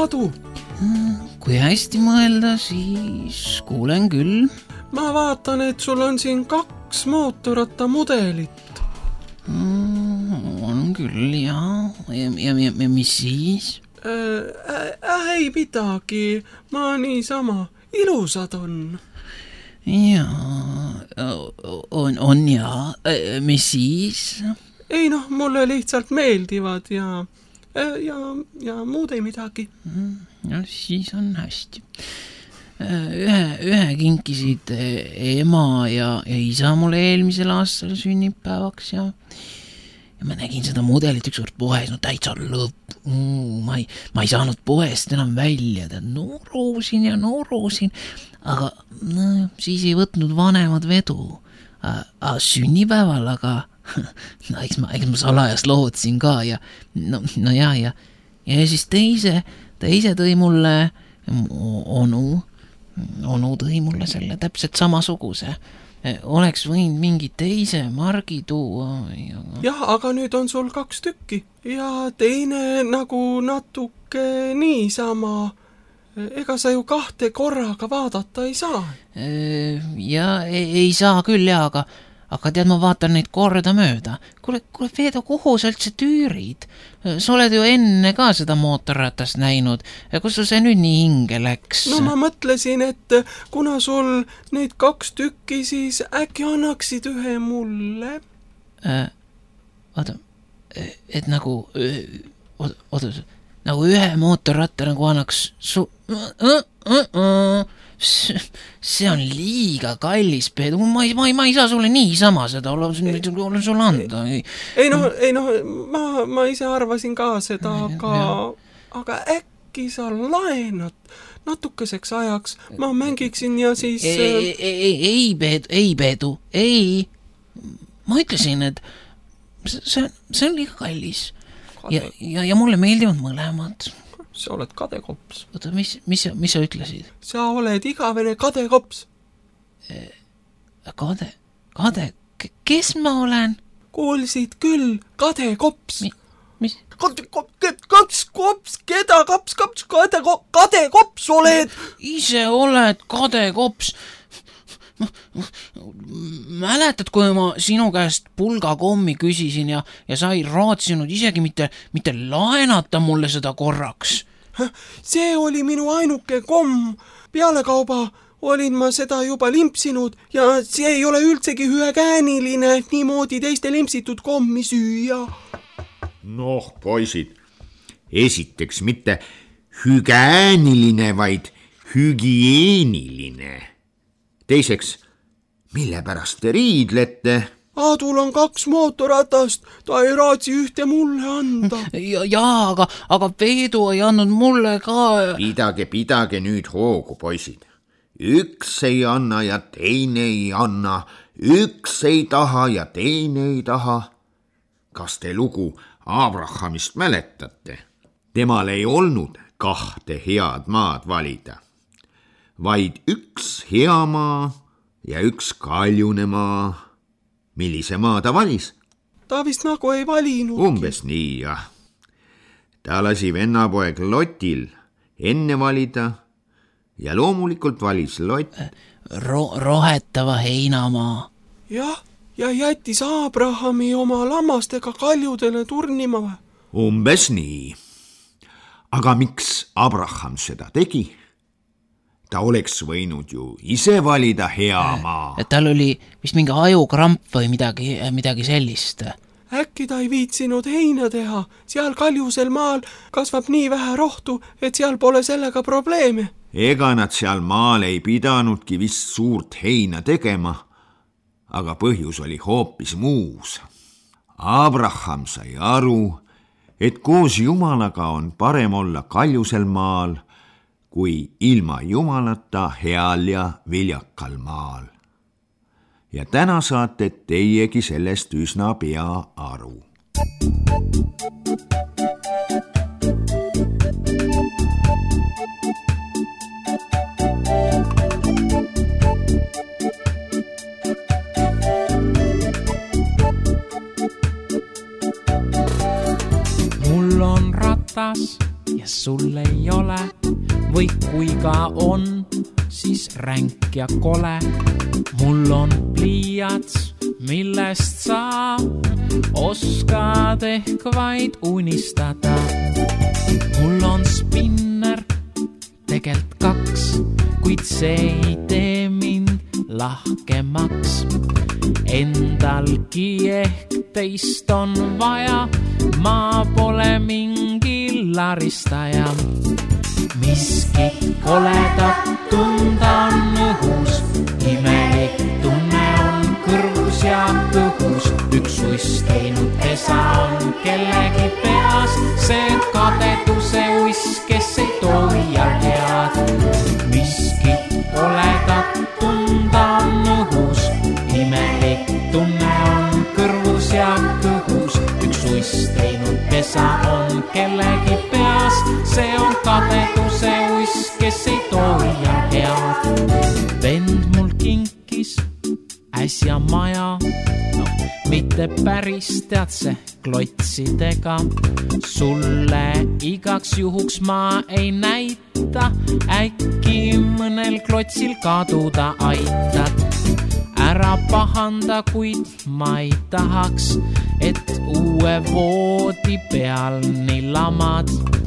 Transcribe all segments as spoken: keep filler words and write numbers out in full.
Aadu? Kui hästi mõelda, siis kuulen küll. Ma vaatan, et sul on siin kaks mootorratta mudelit. Mm, on küll, jah. Ja, ja, ja, ja mis siis? Äh, äh, ei midagi. Ma niisama. Ilusad on. Jaa, on, on ja. Mis siis? Ei noh, mulle lihtsalt meeldivad ja, ja, ja muud ei midagi. No siis on hästi. Ühe, ühe kinkisid ema ja, ja isa mulle eelmisel aastal sünnipäevaks ja, ja ma nägin seda mudelit ükskord poes, no täitsa lõpp. Mm, ma, ei, ma ei saanud poest enam välja, noorusin ja noorusin, aga no, siis ei võtnud vanemad vedu. A, sünnipäeval, aga no, eks ma, eks ma salajas lootsin ka ja no, no ja, ja, ja siis teise, teise tõi mulle onu, onu tõi mulle selle täpselt samasuguse. Oleks võinud mingi teise margi tuua. Ja... jah, aga nüüd on sul kaks tükki ja teine nagu natuke niisama. Ega sa ju kahte korraga vaadata ei saa. Ja ei, ei saa küll, ja, aga, aga tead, ma vaatan neid korda mööda. Kuule, kuule Veedo, kuhu sa üldse tüürid? Sa oled ju enne ka seda mootorratast näinud. Kus sul see nüüd nii hinge läks? No ma mõtlesin, et kuna sul neid kaks tükki, siis äkki annaksid ühe mulle? Äh, oota, et nagu... Oota, oota, nagu ühe mootorratta nagu annaks su... See on liiga kallis, Peedu. Ma ei, ma ei, ma ei saa sulle niisama seda, olen, olen sulle anda. Ei, ei noh, ei noh, ma, ma ise arvasin ka seda, aga, aga äkki sa laenad natukeseks ajaks. Ma mängiksin ja siis... Ei, ei, ei, Peedu, ei, Peedu, ei. Ma ütlesin, et see, see on liiga kallis. Ja, ja, ja mulle meeldivad mõlemad. Sa oled kadekops. Oota, mis, mis, mis sa ütlesid? Sa oled igavene kadekops. Kade, kade, kes ma olen? Kuulsid küll, kadekops. Mi, mis? Kaps kops, keda kaps, kaps, kade, kadekops oled? Ise oled kadekops. Mäletad, kui ma sinu käest pulgakommi küsisin ja, ja sa ei raatsinud isegi mitte, mitte laenata mulle seda korraks. See oli minu ainuke komm. Pealekauba olin ma seda juba limpsinud ja see ei ole üldsegi hügääniline niimoodi teiste limpsitud kommi süüa. Noh, poisid, esiteks mitte hügääniline, vaid hügieeniline. Teiseks, mille pärast te riidlete? Aadul on kaks mootorratast, ta ei raatsi ühte mulle anda. Ja, ja aga, aga Peedu ei andnud mulle ka... Pidage, pidage nüüd hoogu, poisid. Üks ei anna ja teine ei anna. Üks ei taha ja teine ei taha. Kas te lugu Abrahamist mäletate? Temal ei olnud kahte head maad valida. Vaid üks hea maa ja üks kaljune maa. Millise maa ta valis? Ta vist nagu ei valinud. Umbes nii, jah. Ta lasi vennapoeg Lotil enne valida ja loomulikult valis Lott Ro- rohetava heinamaa. Jah, ja jättis Abrahami oma lammastega kaljudele turnima või? Umbes nii. Aga miks Abraham seda tegi? Ta oleks võinud ju ise valida hea maa. Tal oli vist mingi ajukramp või midagi, midagi sellist. Äkki ta ei viitsinud heina teha. Seal kaljusel maal kasvab nii vähe rohtu, et seal pole sellega probleeme. Ega nad seal maal ei pidanudki vist suurt heina tegema, aga põhjus oli hoopis muus. Abraham sai aru, et koos Jumalaga on parem olla kaljusel maal, kui ilma Jumalata heal ja viljakal maal. Ja täna saate teiegi sellest üsna pea aru. Mul on ratas ja sul ei ole. viga on siis ränk ja kole. Mul on pliiats, millest sa oskad ehk vaid unistada. Mul on spinner, tegelt kaks, kuid see ei tee mind lahkemaks. Endalgi ehk teist on vaja, ma pole mingi laristaja. Miski koledat tunda on õhus, imelik tunne on kõrvus ja kõhus. Üks uiss teinud pesa on kellegi peas, see kadeduse uiss, kes ei tohi head. Miski koledat tunda on õhus, imelik tunne on kõrvus ja kõhus. Üks uiss teinud pesa on kellegi peas, see on kadeduse uiss, kes ei tohi head. Vend mul kinkis äsja maja, no, mitte päris teadse klotsidega. Sulle igaks juhuks ma ei näita, äkki mõnel klotsil kaduda aitad. Ära pahanda, kuid ma ei tahaks, et uue voodi peal nii lamad.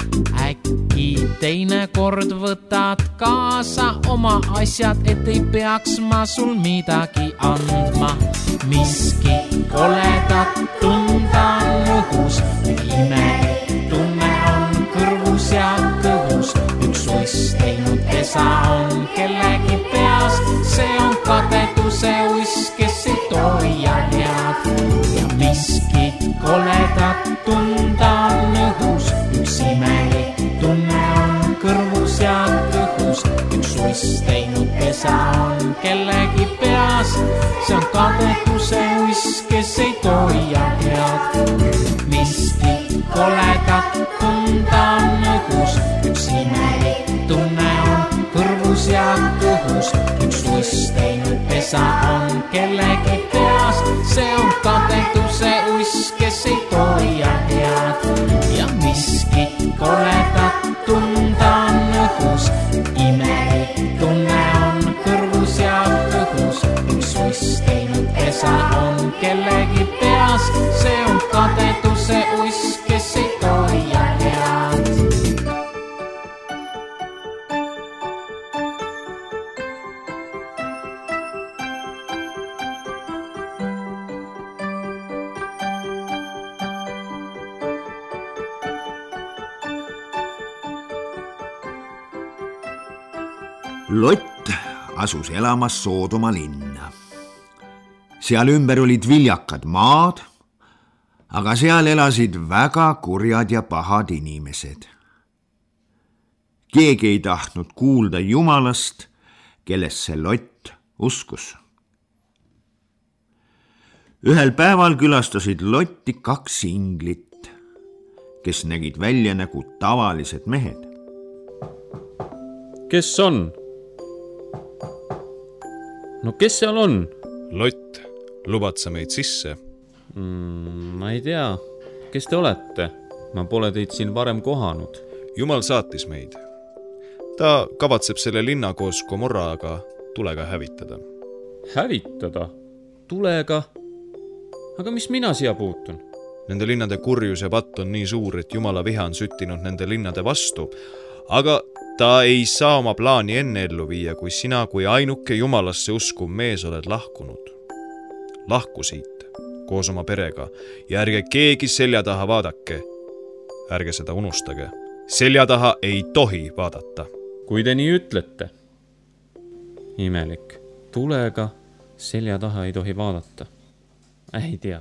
Äkki teine kord võtad kaasa oma asjad, et ei peaks ma sul midagi andma. Miski koledat tunda on õhus, imelik tunne on kõrvus ja kõhus. Üks uiss teinud pesa on kellegi peas, see on kadeduse uiss, kes ei tohi head. Ja miski koledat tunda on õhus, üks imelik tunne on kõrvus ja kõhus. Üks uiss teinud pesa on kellegi peas, see on kadeduse uiss, kes ei tohi head. Miski koledat tunda on õhus, üks imelik tunne on kõrvus ja kõhus. Üks uiss teinud pesa on kellegi peas, see on kadeduse uiss, kes ei tohi head. Ja miski koledat tunda on õhus, imelik tunne on kõrvus ja kõhus. Üks uiss teinud pesa on kellegi peas, see on kadeduse uiss, kes ei tohi head. Lott asus elamas Soodoma linna. Seal ümber olid viljakad maad, aga seal elasid väga kurjad ja pahad inimesed. Keegi ei tahtnud kuulda Jumalast, kellesse Lott uskus. Ühel päeval külastasid Lotti kaks inglit, kes nägid välja nagu tavalised mehed. Kes on? No kes seal on? Lott, lubad sa meid sisse? Mm, ma ei tea. Kes te olete? Ma pole teid siin varem kohanud. Jumal saatis meid. Ta kavatseb selle linna koos Gomorraga tulega hävitada. Hävitada? Tulega? Aga mis mina siia puutun? Nende linnade kurjus ja patt on nii suur, et Jumala viha on süttinud nende linnade vastu. Aga ta ei saa oma plaani enne ellu viia, kui sina kui ainuke Jumalasse uskuv mees oled lahkunud. Lahku siit koos oma perega ja ärge keegi selja taha vaadake. Ärge seda unustage. Selja taha ei tohi vaadata. Kui te nii ütlete. Imelik. Tulega selja taha ei tohi vaadata. Ei tea.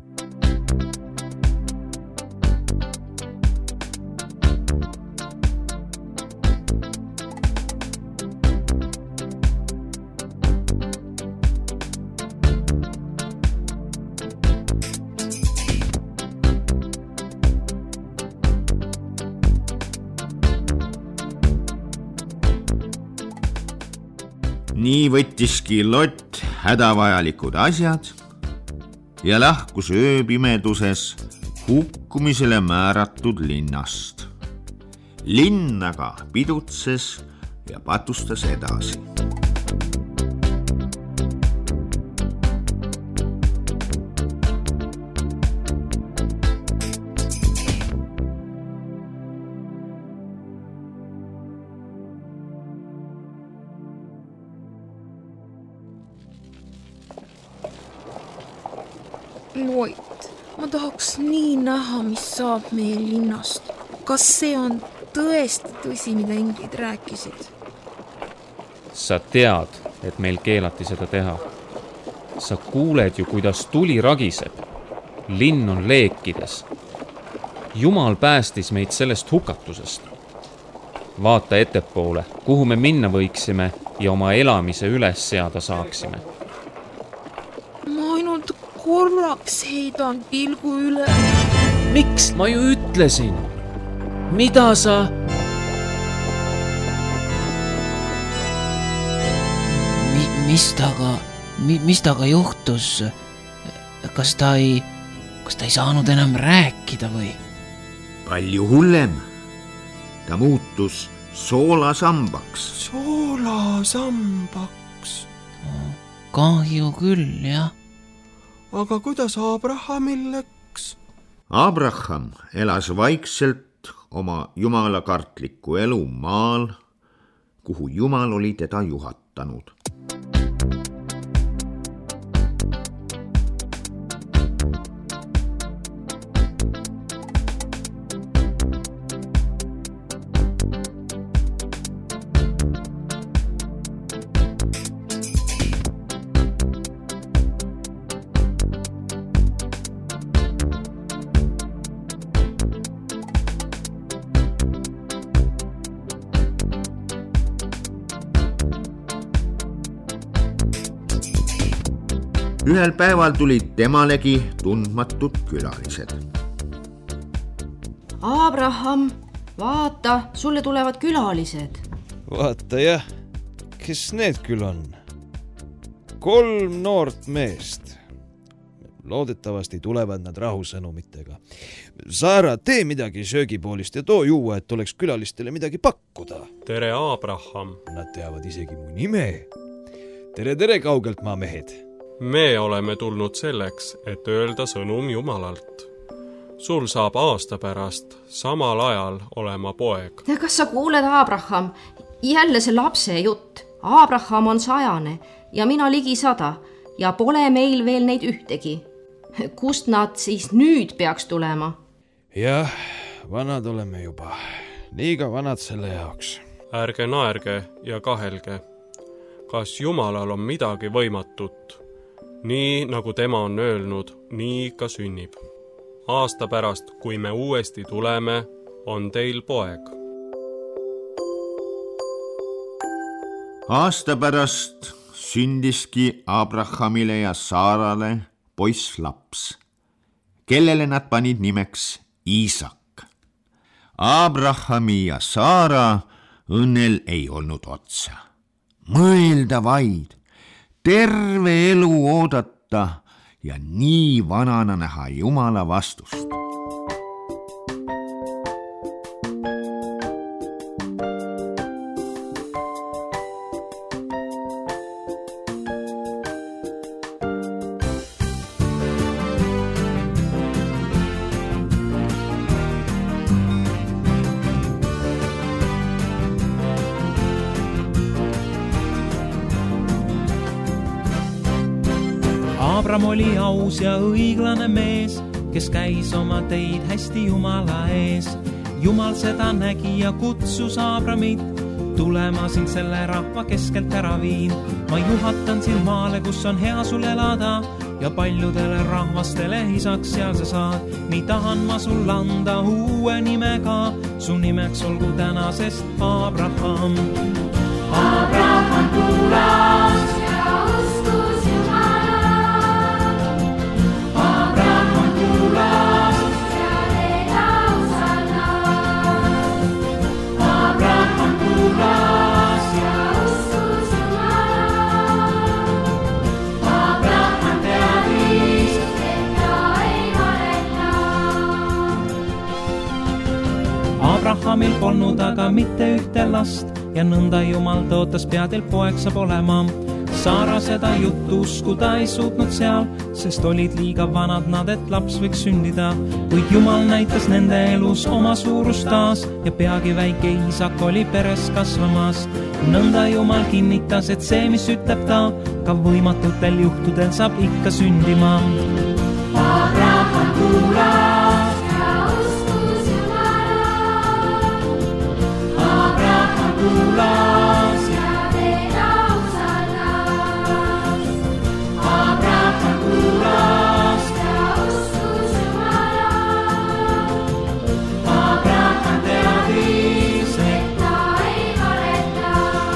Nii võttiski Lott hädavajalikud asjad ja lahkus ööpimeduses hukkumisele määratud linnast. Linn aga pidutses ja patustas edasi. Loit, ma tahaks nii näha, mis saab meie linnast. Kas see on tõesti tõsi, mida inglid rääkisid? Sa tead, et meil keelati seda teha. Sa kuuled ju, kuidas tuli ragiseb. Linn on leekides. Jumal päästis meid sellest hukatusest. Vaata ettepoole, kuhu me minna võiksime ja oma elamise üles seada saaksime. Ma ainult korraks heidan pilgu üle. Miks? Ma ju ütlesin. Mida sa... Mi, mis taga, mi, mis taga juhtus? Kas ta ei, kas ta ei saanud enam rääkida või? Palju hullem. Ta muutus soolasambaks. Soolasambaks? Kahju küll, jah. Aga kuidas Abrahamil läks? Abraham elas vaikselt oma jumalakartliku elu maal, kuhu Jumal oli teda juhatanud. Ühel päeval tulid temalegi tundmatud külalised. Abraham, vaata, sulle tulevad külalised. Vaata jah, kes need küll on? Kolm noort meest. Loodetavasti tulevad nad rahusõnumitega. Saara, tee midagi söögipoolist ja too juua, et oleks külalistele midagi pakkuda. Tere, Abraham. Nad teavad isegi mu nime. Tere, tere kaugelt maamehed. Me oleme tulnud selleks, et öelda sõnum Jumalalt. Sul saab aasta pärast samal ajal olema poeg. Kas sa kuuled, Abraham? Jälle see lapse jutt. Abraham on sajane ja mina ligi sada ja pole meil veel neid ühtegi. Kust nad siis nüüd peaks tulema? Jah, vanad oleme juba. Liiga vanad selle jaoks. Ärge naerge ja kahelge. Kas Jumalal on midagi võimatut? Nii nagu tema on öelnud, nii ka sünnib. Aasta pärast, kui me uuesti tuleme, on teil poeg. Aasta pärast sündiski Abrahamile ja Saarale poisslaps, kellele nad panid nimeks Iisak. Abrahami ja Saara õnnel ei olnud otsa. Mõelda vaid, terve elu oodata ja nii vanana näha Jumala vastust. Abram oli aus ja õiglane mees, kes käis oma teid hästi Jumala ees. Jumal seda nägi ja kutsus Abramit, tulema sind selle rahva keskelt ära viin. Ma juhatan sind maale, kus on hea sul elada ja paljudele rahvastele isaks seal sa saad. Nii tahan ma sul anda uue nimega, su nimeks olgu tänasest Abraham. Abraham kuulas ja uskus Jumala. Abraham kuulas ja teda usaldas. Abraham kuulas ja uskus Jumala. Abraham teadis, et ta ei valeta. Abrahamil polnud aga mitte ühte last, ja nõnda Jumal tõotas peadel poeg saab olema. Saara seda juttu uskuda ei suutnud seal, sest olid liiga vanad nad, et laps võiks sündida. Kuid Jumal näitas nende elus oma suurust taas ja peagi väike Iisak oli peres kasvamas. Nõnda Jumal kinnitas, et see, mis ütleb ta, ka võimatutel juhtudel saab ikka sündima. Abraham kuulas ja uskus Jumala. Abraham kuulas ja teda usaldas. Abraham kuulas ja uskus Jumala. Abraham teadis, et ta ei valeta.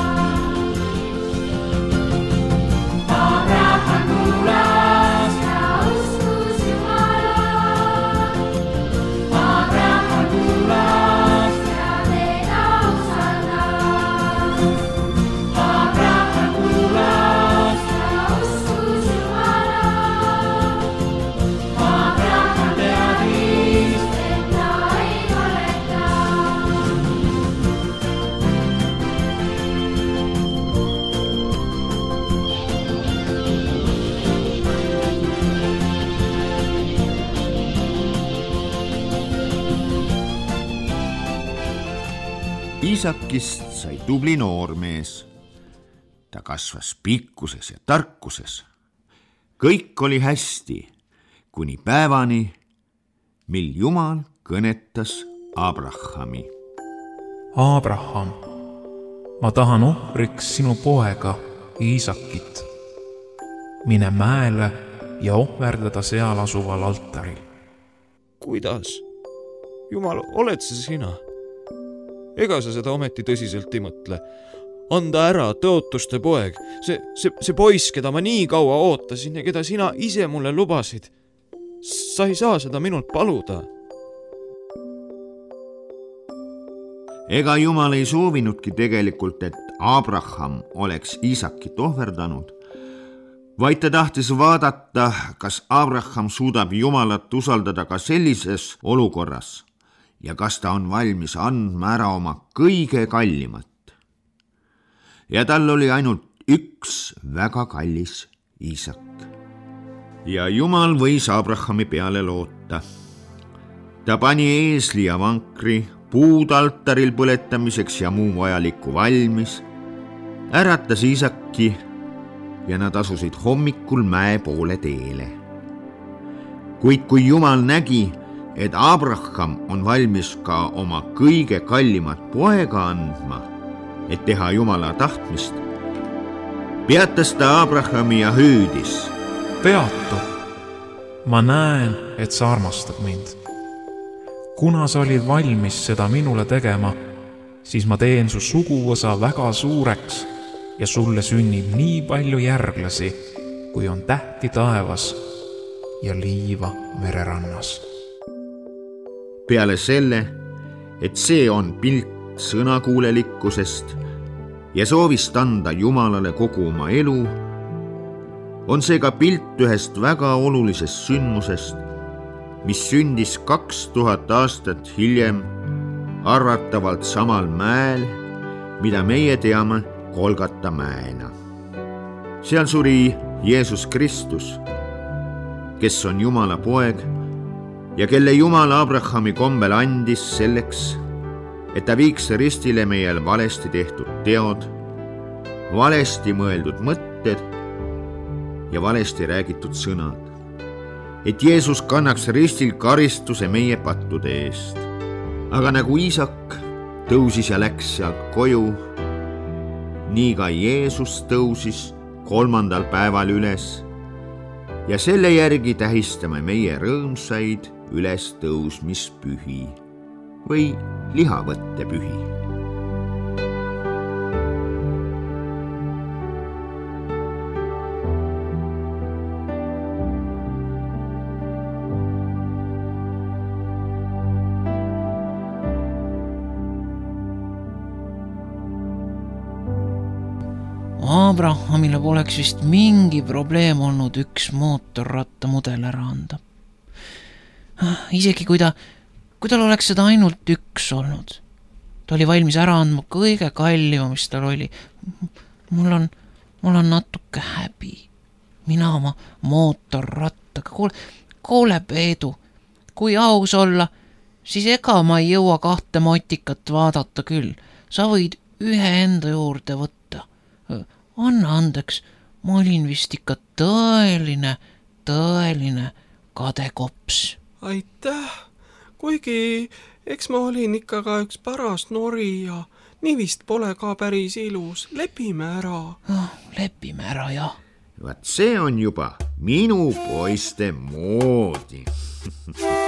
Abraham kuulas ja uskus Jumala. Abraham kuulas ja teda usaldas. Abraham kuulas ja uskus Jumala. Abraham teadis, et ta ei valeta. Iisakist sai tubli noormees. Ta kasvas pikkuses ja tarkuses. Kõik oli hästi, kuni päevani, mil Jumal kõnetas Abrahami. Abraham, ma tahan ohvriks sinu poega Iisakit. Mine mäele ja ohverdada seal asuval altaril. Kuidas? Jumal, oled see sina? Ega sa seda ometi tõsiselt ei mõtle. Anda ära tõotuste poeg, see, see, see poiss, keda ma nii kaua ootasin ja keda sina ise mulle lubasid. Sa ei saa seda minult paluda. Ega Jumal ei soovinudki tegelikult, et Abraham oleks Iisakit ohverdanud, vaid ta tahtis vaadata, kas Abraham suudab Jumalat usaldada ka sellises olukorras ja kas ta on valmis andma ära oma kõige kallimat. Ja tal oli ainult üks väga kallis Iisak. Ja Jumal võis Abrahami peale loota. Ta pani eesli ja vankri puud altaril põletamiseks ja muu vajaliku valmis, äratas Iisaki ja nad asusid hommikul mäe poole teele. Kuid kui Jumal nägi, et Abraham on valmis ka oma kõige kallimat poega andma, et teha Jumala tahtmist, peatas ta Abrahami ja hüüdis. Peatu, ma näen, et sa armastad mind. Kuna sa olid valmis seda minule tegema, siis ma teen su suguvõsa väga suureks ja sulle sünnib nii palju järglasi, kui on tähti taevas ja liiva mererannas. Peale selle, et see on pilt sõnakuulelikkusest ja soovist anda Jumalale kogu oma elu, on see ka pilt ühest väga olulisest sündmusest, mis sündis kaks tuhat aastat hiljem arvatavalt samal mäel, mida meie teame Golgata mäena. Seal suri Jeesus Kristus, kes on Jumala poeg ja kelle Jumal Abrahami kombel andis selleks, et ta viiks ristile meie valesti tehtud teod, valesti mõeldud mõtted ja valesti räägitud sõnad. Et Jeesus kannaks ristil karistuse meie pattude eest. Aga nagu Iisak tõusis ja läks sealt koju, nii ka Jeesus tõusis kolmandal päeval üles ja selle järgi tähistame meie rõõmsaid ülestõusmispühi või lihavõttepühi. Abrahamile poleks vist mingi probleem olnud üks mootorratta mudel ära anda. Isegi kui ta, kui tal oleks seda ainult üks olnud. ta oli valmis ära andma kõige kallima, mis tal oli. Mul on, mul on natuke häbi. Mina oma mootorrattaga. Kuule, kuule Peedu, kui aus olla, siis ega ma ei jõua kahte motikat vaadata küll. Sa võid ühe enda juurde võtta. Anna andeks, ma olin vist ikka tõeline, tõeline kadekops. Aitäh, kuigi eks ma olin ikka ka üks paras nori ja nii vist pole ka päris ilus. Lepime ära. Oh, lepime ära, jah. Vaat see on juba minu poiste moodi.